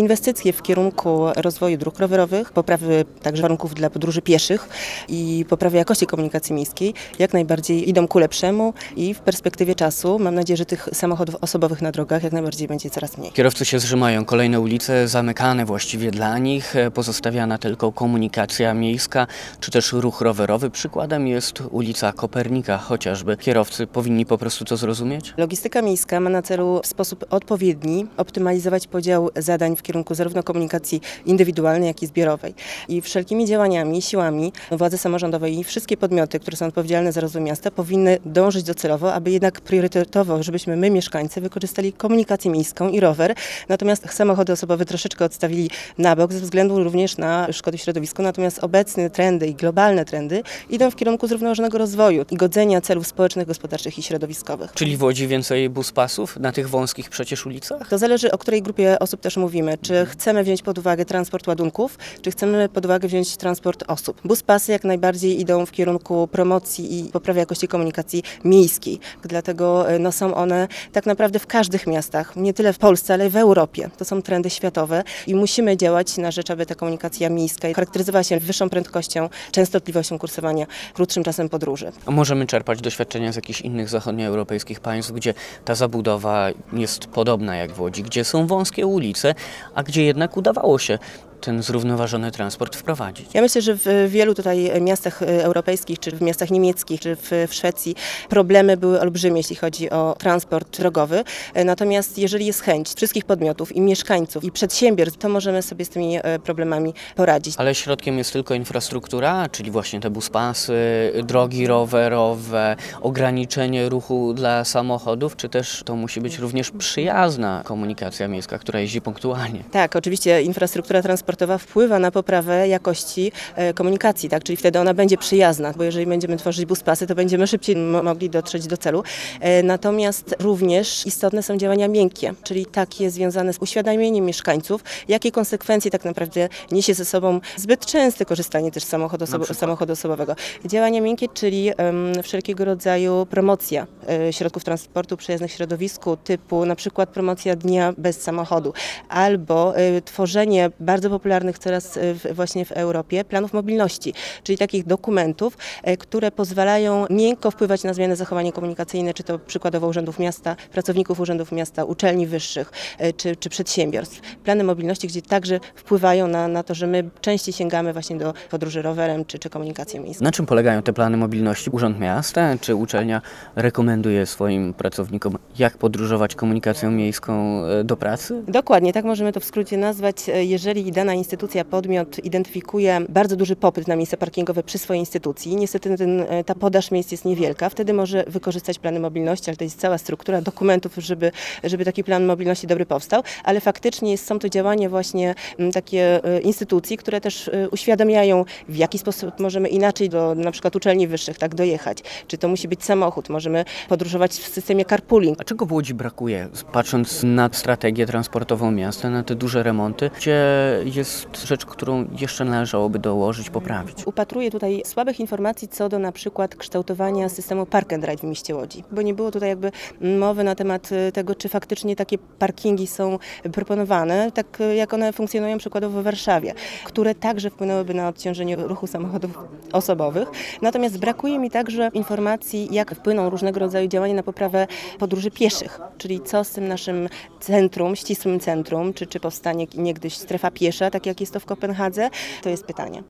Inwestycje w kierunku rozwoju dróg rowerowych, poprawy także warunków dla podróży pieszych i poprawy jakości komunikacji miejskiej jak najbardziej idą ku lepszemu i w perspektywie czasu mam nadzieję, że tych samochodów osobowych na drogach jak najbardziej będzie coraz mniej. Kierowcy się zrzymają, kolejne ulice zamykane właściwie dla nich, pozostawiana tylko komunikacja miejska czy też ruch rowerowy. Przykładem jest ulica Kopernika chociażby. Kierowcy powinni po prostu to zrozumieć? Logistyka miejska ma na celu w sposób odpowiedni optymalizować podział zadań w kierunku zarówno komunikacji indywidualnej, jak i zbiorowej. I wszelkimi działaniami, siłami władze samorządowe i wszystkie podmioty, które są odpowiedzialne za rozwój miasta, powinny dążyć docelowo, aby jednak priorytetowo, żebyśmy my, mieszkańcy, wykorzystali komunikację miejską i rower, natomiast samochody osobowe troszeczkę odstawili na bok ze względu również na szkody w środowisku, natomiast obecne trendy i globalne trendy idą w kierunku zrównoważonego rozwoju i godzenia celów społecznych, gospodarczych i środowiskowych. Czyli w Łodzi więcej buspasów na tych wąskich przecież ulicach? To zależy, o której grupie osób też mówimy. Czy chcemy wziąć pod uwagę transport ładunków, czy chcemy pod uwagę wziąć transport osób. Buspasy jak najbardziej idą w kierunku promocji i poprawy jakości komunikacji miejskiej. Dlatego są one tak naprawdę w każdych miastach, nie tyle w Polsce, ale w Europie. To są trendy światowe i musimy działać na rzecz, aby ta komunikacja miejska charakteryzowała się wyższą prędkością, częstotliwością kursowania, krótszym czasem podróży. A możemy czerpać doświadczenia z jakichś innych zachodnioeuropejskich państw, gdzie ta zabudowa jest podobna jak w Łodzi, gdzie są wąskie ulice, a gdzie jednak udawało się ten zrównoważony transport wprowadzić. Ja myślę, że w wielu tutaj miastach europejskich, czy w miastach niemieckich, czy w Szwecji problemy były olbrzymie, jeśli chodzi o transport drogowy. Natomiast jeżeli jest chęć wszystkich podmiotów i mieszkańców i przedsiębiorstw, to możemy sobie z tymi problemami poradzić. Ale środkiem jest tylko infrastruktura, czyli właśnie te buspasy, drogi rowerowe, ograniczenie ruchu dla samochodów, czy też to musi być również przyjazna komunikacja miejska, która jeździ punktualnie? Tak, oczywiście infrastruktura transportowa wpływa na poprawę jakości komunikacji, tak? Czyli wtedy ona będzie przyjazna, bo jeżeli będziemy tworzyć buspasy, to będziemy szybciej mogli dotrzeć do celu. Natomiast również istotne są działania miękkie, czyli takie związane z uświadamieniem mieszkańców, jakie konsekwencje tak naprawdę niesie ze sobą zbyt częste korzystanie też z samochodu osobowego. Działania miękkie, czyli wszelkiego rodzaju promocja środków transportu przyjaznych środowisku, typu na przykład promocja dnia bez samochodu, albo tworzenie bardzo popularnych teraz właśnie w Europie planów mobilności, czyli takich dokumentów, które pozwalają miękko wpływać na zmiany zachowania komunikacyjne, czy to przykładowo urzędów miasta, pracowników urzędów miasta, uczelni wyższych, czy przedsiębiorstw. Plany mobilności, gdzie także wpływają na to, że my częściej sięgamy właśnie do podróży rowerem, czy komunikacji miejskiej. Na czym polegają te plany mobilności? Urząd Miasta czy uczelnia rekomenduje swoim pracownikom, jak podróżować komunikacją miejską do pracy? Dokładnie, tak możemy to w skrócie nazwać. Jeżeli dana instytucja, podmiot identyfikuje bardzo duży popyt na miejsca parkingowe przy swojej instytucji, niestety ta podaż miejsc jest niewielka, wtedy może wykorzystać plany mobilności, ale to jest cała struktura dokumentów, żeby taki plan mobilności dobry powstał, ale faktycznie są to działania właśnie takie instytucji, które też uświadamiają, w jaki sposób możemy inaczej do na przykład uczelni wyższych tak dojechać. Czy to musi być samochód, możemy podróżować w systemie carpooling. A czego w Łodzi brakuje, patrząc na strategię transportową miasta, na te duże remonty, gdzie jest rzecz, którą jeszcze należałoby dołożyć, poprawić? Upatruję tutaj słabych informacji co do na przykład kształtowania systemu park and ride w mieście Łodzi, bo nie było tutaj jakby mowy na temat tego, czy faktycznie takie parkingi są proponowane, tak jak one funkcjonują przykładowo w Warszawie, które także wpłynęłyby na odciążenie ruchu samochodów osobowych. Natomiast brakuje mi także informacji, jak wpłyną różnego rodzaju działania na poprawę podróży pieszych, czyli co z tym naszym centrum, ścisłym centrum, czy powstanie niegdyś strefa piesza, tak jak jest to w Kopenhadze, to jest pytanie.